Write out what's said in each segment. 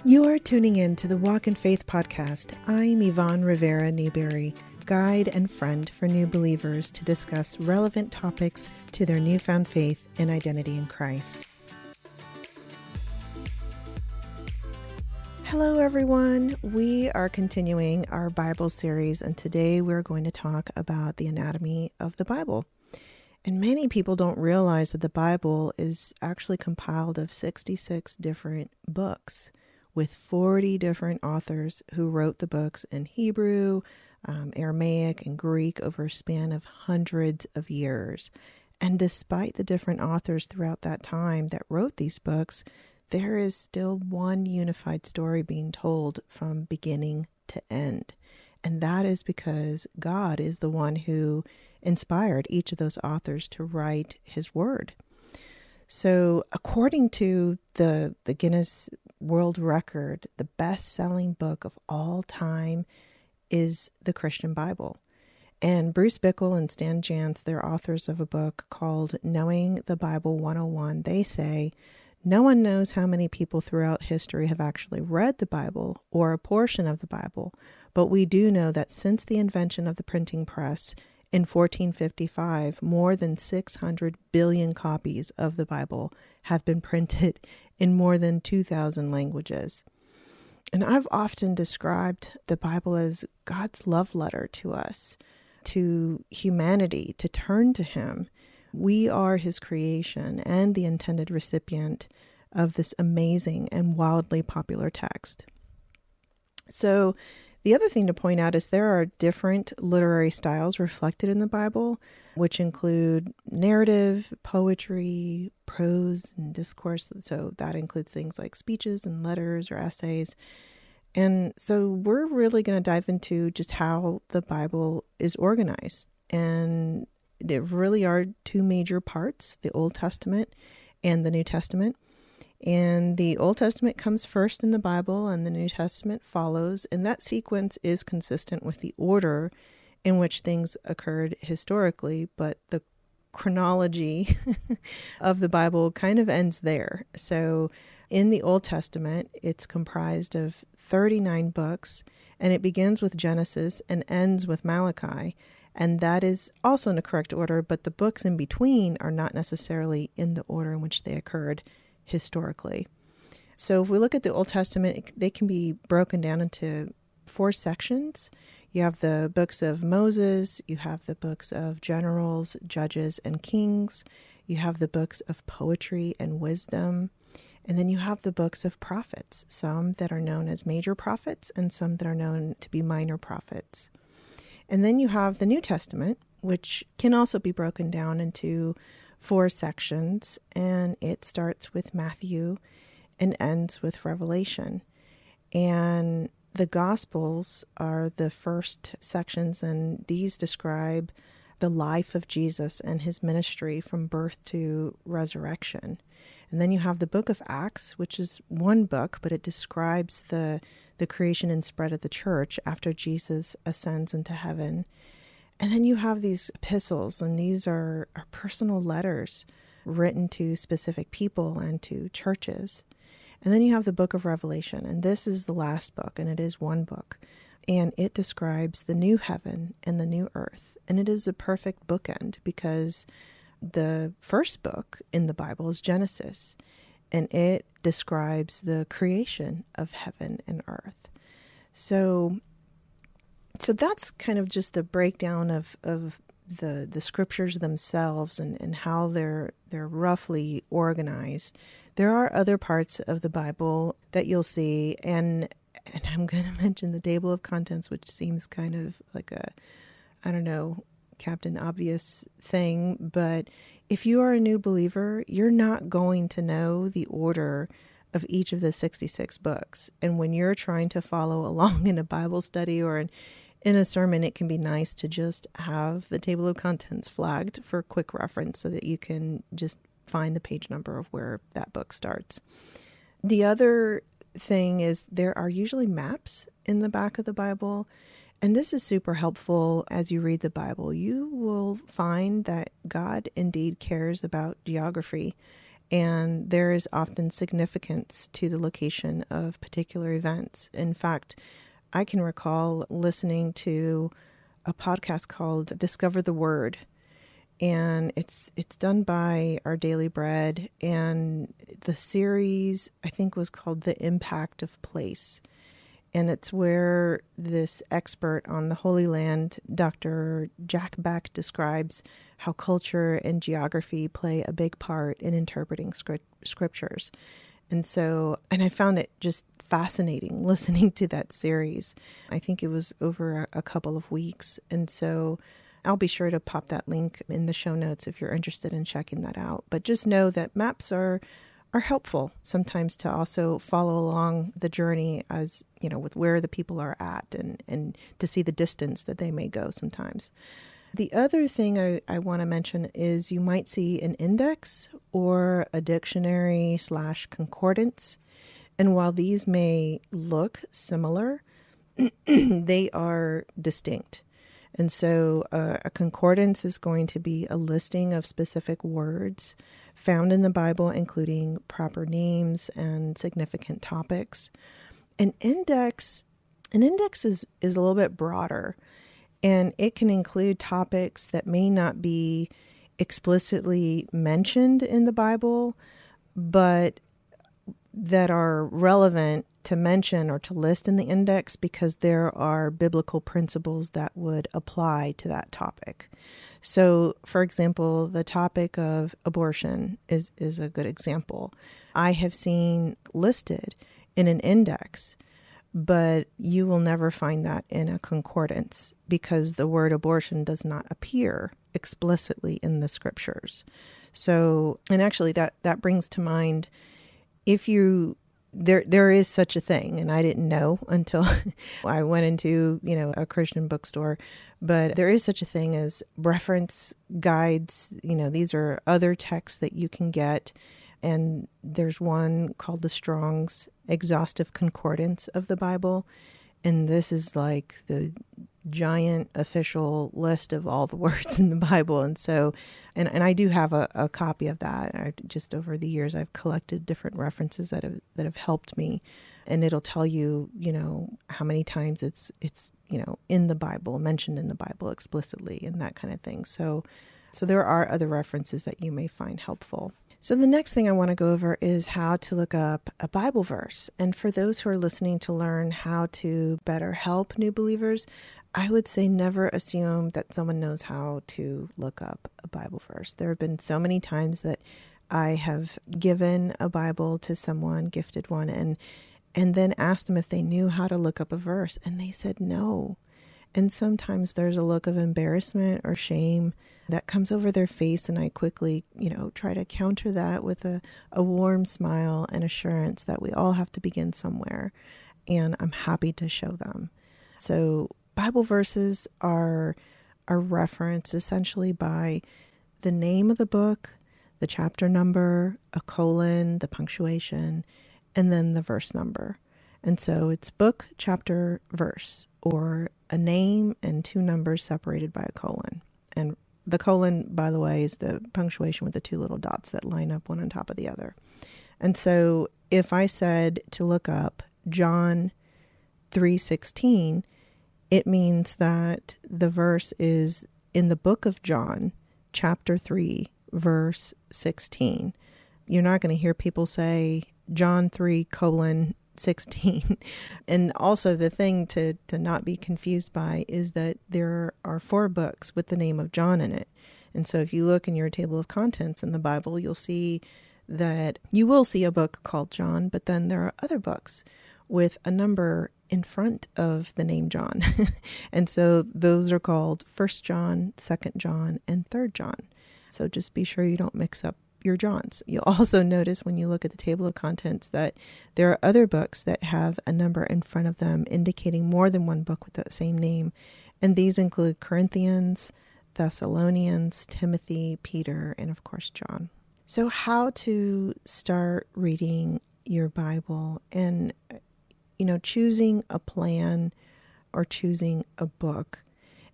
You're tuning in to the Walk in Faith podcast. I'm Yvonne Rivera Newberry, guide and friend for new believers to discuss relevant topics to their newfound faith and identity in Christ. Hello, everyone. We are continuing our Bible series, and today we're going to talk about the anatomy of the Bible. And many people don't realize that the Bible is actually compiled of 66 different books, with 40 different authors who wrote the books in Hebrew, Aramaic, and Greek over a span of hundreds of years. And despite the different authors throughout that time that wrote these books, there is still one unified story being told from beginning to end. And that is because God is the one who inspired each of those authors to write his word. So according to the Guinness World Record, the best-selling book of all time is the Christian Bible. And Bruce Bickle and Stan Jantz, they're authors of a book called Knowing the Bible 101. They say, no one knows how many people throughout history have actually read the Bible or a portion of the Bible, but we do know that since the invention of the printing press in 1455, more than 600 billion copies of the Bible have been printed in more than 2,000 languages. And I've often described the Bible as God's love letter to us, to humanity, to turn to him. We are his creation and the intended recipient of this amazing and wildly popular text. So the other thing to point out is there are different literary styles reflected in the Bible, which include narrative, poetry, prose, and discourse. So that includes things like speeches and letters or essays. And so we're really going to dive into just how the Bible is organized. And there really are two major parts, the Old Testament and the New Testament. And the Old Testament comes first in the Bible and the New Testament follows. And that sequence is consistent with the order in which things occurred historically, but the chronology of the Bible kind of ends there. So in the Old Testament, it's comprised of 39 books, and it begins with Genesis and ends with Malachi. And that is also in the correct order, but the books in between are not necessarily in the order in which they occurred historically. So if we look at the Old Testament, they can be broken down into 4 sections. You have the books of Moses, you have the books of generals, judges, and kings, you have the books of poetry and wisdom, and then you have the books of prophets, some that are known as major prophets and some that are known to be minor prophets. And then you have the New Testament, which can also be broken down into 4 sections, and it starts with Matthew and ends with Revelation. And the Gospels are the first sections, and these describe the life of Jesus and his ministry from birth to resurrection. And then you have the book of Acts, which is one book, but it describes the creation and spread of the church after Jesus ascends into heaven. And then you have these epistles, and these are personal letters written to specific people and to churches. And then you have the book of Revelation, and this is the last book, and it is one book. And it describes the new heaven and the new earth. And it is a perfect bookend because the first book in the Bible is Genesis, and it describes the creation of heaven and earth. So that's kind of just the breakdown of the scriptures themselves and how they're roughly organized. There are other parts of the Bible that you'll see, and I'm going to mention the table of contents, which seems kind of like Captain Obvious thing, but if you are a new believer, you're not going to know the order of each of the 66 books. And when you're trying to follow along in a Bible study or in a sermon, it can be nice to just have the table of contents flagged for quick reference so that you can just find the page number of where that book starts. The other thing is there are usually maps in the back of the Bible, and this is super helpful as you read the Bible. You will find that God indeed cares about geography, And there is often significance to the location of particular events. In fact, I can recall listening to a podcast called Discover the Word, and it's done by Our Daily Bread, and the series I think was called The Impact of Place. And it's where this expert on the Holy Land, Dr. Jack Beck, describes how culture and geography play a big part in interpreting scriptures. And I found it just fascinating listening to that series. I think it was over a couple of weeks. And so I'll be sure to pop that link in the show notes if you're interested in checking that out. But just know that maps are helpful sometimes to also follow along the journey, as you know, with where the people are at, and to see the distance that they may go sometimes. The other thing I want to mention is you might see an index or a dictionary / concordance. And while these may look similar, they are distinct. And so a concordance is going to be a listing of specific words found in the Bible, including proper names and significant topics. An index is a little bit broader, and it can include topics that may not be explicitly mentioned in the Bible, but that are relevant to mention or to list in the index because there are biblical principles that would apply to that topic. So, for example, the topic of abortion is a good example. I have seen listed in an index, but you will never find that in a concordance because the word abortion does not appear explicitly in the scriptures. So, and actually that brings to mind, if you there is such a thing, and I didn't know until I went into, a Christian bookstore, but there is such a thing as reference guides. These are other texts that you can get, and there's one called the Strong's Exhaustive Concordance of the Bible, and this is like the giant official list of all the words in the Bible. And so, and I do have a copy of that. Just over the years, I've collected different references that have helped me, and it'll tell you, how many times it's in the Bible, mentioned in the Bible explicitly, and that kind of thing. So there are other references that you may find helpful. So the next thing I want to go over is how to look up a Bible verse. And for those who are listening to learn how to better help new believers, I would say never assume that someone knows how to look up a Bible verse. There have been so many times that I have given a Bible to someone, gifted one, and then asked them if they knew how to look up a verse, and they said no. And sometimes there's a look of embarrassment or shame that comes over their face, and I quickly, try to counter that with a warm smile and assurance that we all have to begin somewhere, and I'm happy to show them. So Bible verses are referenced essentially by the name of the book, the chapter number, a colon, the punctuation, and then the verse number. And so it's book, chapter, verse, or a name and two numbers separated by a colon. And the colon, by the way, is the punctuation with the two little dots that line up one on top of the other. And so if I said to look up John 3:16, it means that the verse is in the book of John, chapter 3, verse 16. You're not going to hear people say John 3:16. And also the thing to not be confused by is that there are 4 books with the name of John in it. And so if you look in your table of contents in the Bible, you'll see that you will see a book called John, but then there are other books with a number in front of the name John. And so those are called 1 John, 2 John, and 3 John. So just be sure you don't mix up your Johns. You'll also notice when you look at the table of contents that there are other books that have a number in front of them indicating more than one book with the same name. And these include Corinthians, Thessalonians, Timothy, Peter, and of course, John. So how to start reading your Bible and choosing a plan or choosing a book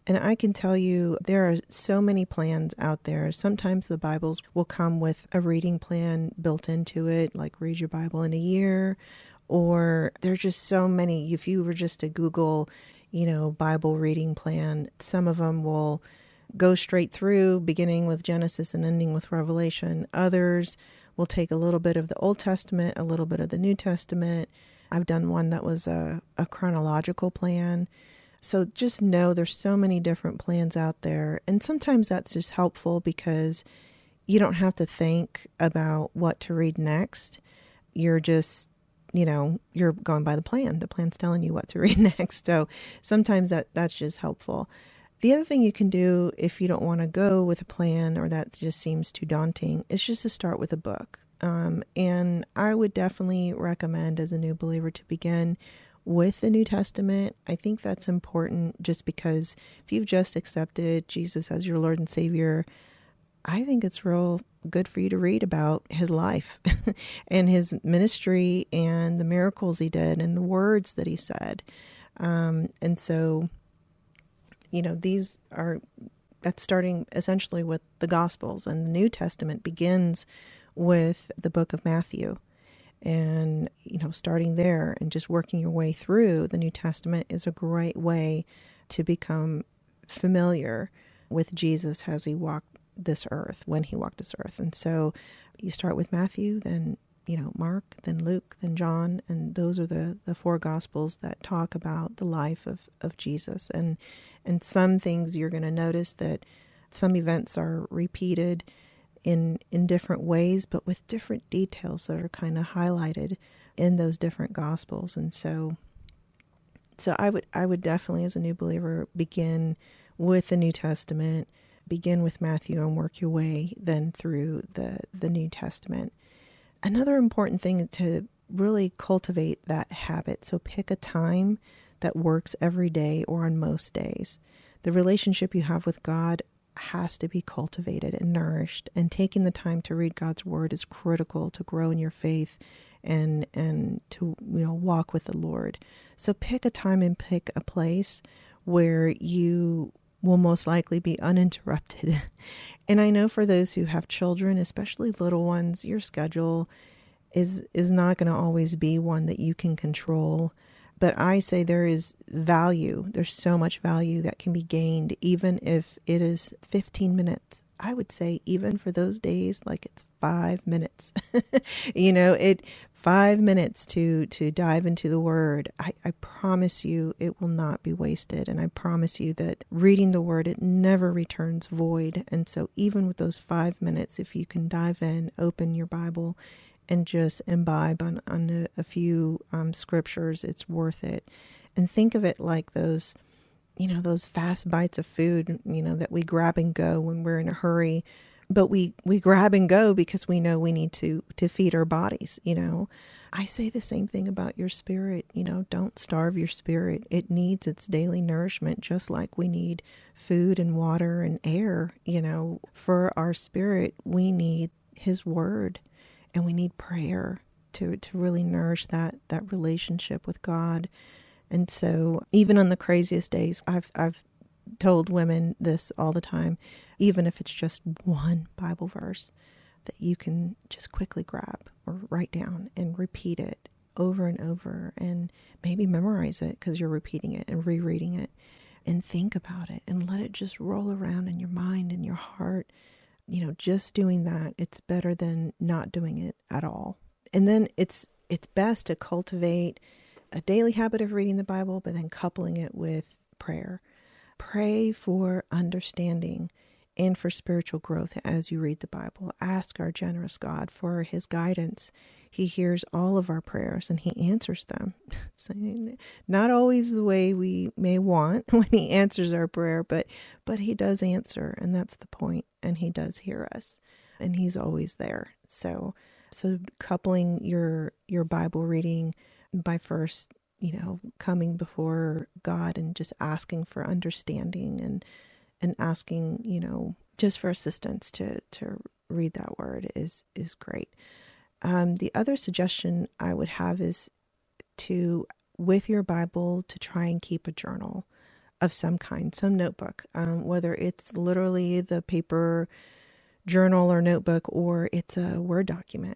And I can tell you, there are so many plans out there. Sometimes the Bibles will come with a reading plan built into it, like read your Bible in a year, or there's just so many. If you were just to Google, Bible reading plan, some of them will go straight through, beginning with Genesis and ending with Revelation. Others will take a little bit of the Old Testament, a little bit of the New Testament. I've done one that was a chronological plan. So just know there's so many different plans out there. And sometimes that's just helpful because you don't have to think about what to read next. You're just, you're going by the plan. The plan's telling you what to read next. So sometimes that's just helpful. The other thing you can do if you don't want to go with a plan or that just seems too daunting is just to start with a book. And I would definitely recommend as a new believer to begin with the New Testament. I think that's important just because if you've just accepted Jesus as your Lord and Savior, I think it's real good for you to read about his life and his ministry and the miracles he did and the words that he said. And so, that's starting essentially with the Gospels, and the New Testament begins with the book of Matthew. And, starting there and just working your way through the New Testament is a great way to become familiar with Jesus as he walked this earth, when he walked this earth. And so you start with Matthew, then, Mark, then Luke, then John. And those are the four Gospels that talk about the life of Jesus. And some things you're going to notice that some events are repeated in different ways, but with different details that are kind of highlighted in those different Gospels. And so I would definitely, as a new believer, begin with the New Testament, begin with Matthew and work your way then through the New Testament. Another important thing to really cultivate that habit. So pick a time that works every day or on most days. The relationship you have with God has to be cultivated and nourished, and taking the time to read God's word is critical to grow in your faith and to walk with the Lord. So pick a time and pick a place where you will most likely be uninterrupted. And I know for those who have children, especially little ones, your schedule is not going to always be one that you can control. But I say there is value. There's so much value that can be gained, even if it is 15 minutes. I would say even for those days, like it's 5 minutes, 5 minutes to dive into the word. I promise you it will not be wasted. And I promise you that reading the word, it never returns void. And so even with those 5 minutes, if you can dive in, open your Bible, and just imbibe on a few scriptures, it's worth it. And think of it like those fast bites of food, that we grab and go when we're in a hurry. But we grab and go because we know we need to feed our bodies, I say the same thing about your spirit. Don't starve your spirit. It needs its daily nourishment, just like we need food and water and air. For our spirit, we need his word. And we need prayer to really nourish that relationship with God. And so even on the craziest days, I've told women this all the time, even if it's just one Bible verse that you can just quickly grab or write down and repeat it over and over, and maybe memorize it because you're repeating it and rereading it, and think about it and let it just roll around in your mind and your heart. Just doing that, it's better than not doing it at all. And then it's best to cultivate a daily habit of reading the Bible, but then coupling it with prayer. Pray for understanding and for spiritual growth as you read the Bible. Ask our generous God for his guidance. He hears all of our prayers and he answers them. So not always the way we may want when he answers our prayer, but he does answer, and that's the point. And he does hear us, and he's always there. So coupling your Bible reading by first, coming before God and just asking for understanding and asking, just for assistance to read that word is great. The other suggestion I would have is with your Bible, to try and keep a journal. of some kind, some notebook, whether it's literally the paper journal or notebook or it's a Word document.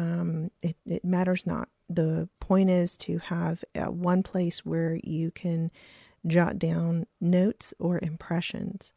It matters not. The point is to have one place where you can jot down notes or impressions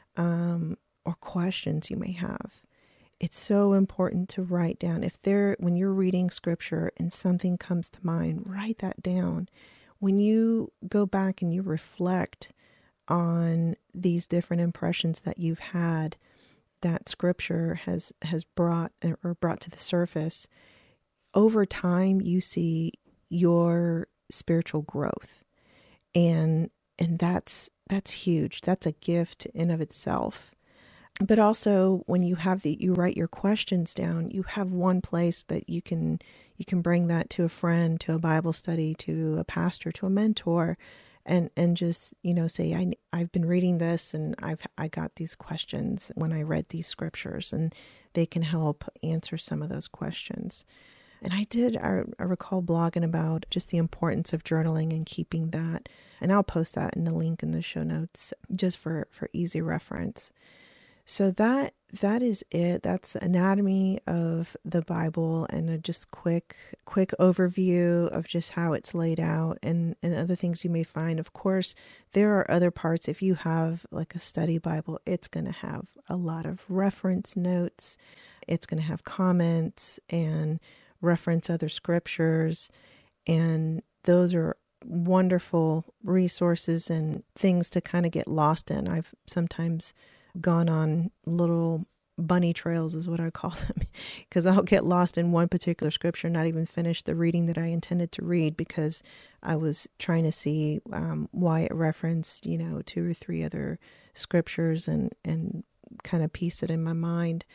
or questions you may have. It's so important to write down. When you're reading scripture and something comes to mind, write that down. When you go back and you reflect on these different impressions that you've had, that scripture has brought to the surface, over time you see your spiritual growth. And that's huge. That's a gift in of itself. But also when you write your questions down, you have one place that you can bring that to a friend, to a Bible study, to a pastor, to a mentor, and just, say, I've been reading this and I got these questions when I read these scriptures, and they can help answer some of those questions. And I recall blogging about just the importance of journaling and keeping that. And I'll post that in the link in the show notes just for easy reference. So that is it. That's the anatomy of the Bible and a just quick overview of just how it's laid out and other things you may find. Of course, there are other parts. If you have like a study Bible, it's going to have a lot of reference notes. It's going to have comments and reference other scriptures. And those are wonderful resources and things to kind of get lost in. I've sometimes gone on little bunny trails is what I call them, because I'll get lost in one particular scripture, not even finish the reading that I intended to read because I was trying to see why it referenced, 2 or 3 other scriptures and kind of piece it in my mind.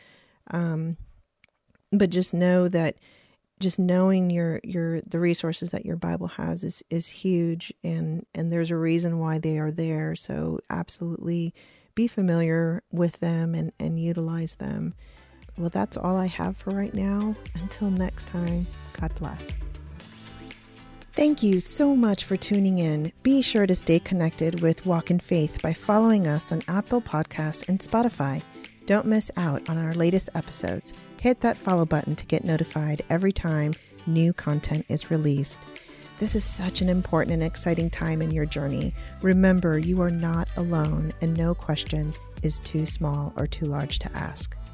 But just know that just knowing the resources that your Bible has is huge, and there's a reason why they are there. So absolutely be familiar with them and utilize them. Well, that's all I have for right now. Until next time, God bless. Thank you so much for tuning in. Be sure to stay connected with Walk in Faith by following us on Apple Podcasts and Spotify. Don't miss out on our latest episodes. Hit that follow button to get notified every time new content is released. This is such an important and exciting time in your journey. Remember, you are not alone, and no question is too small or too large to ask.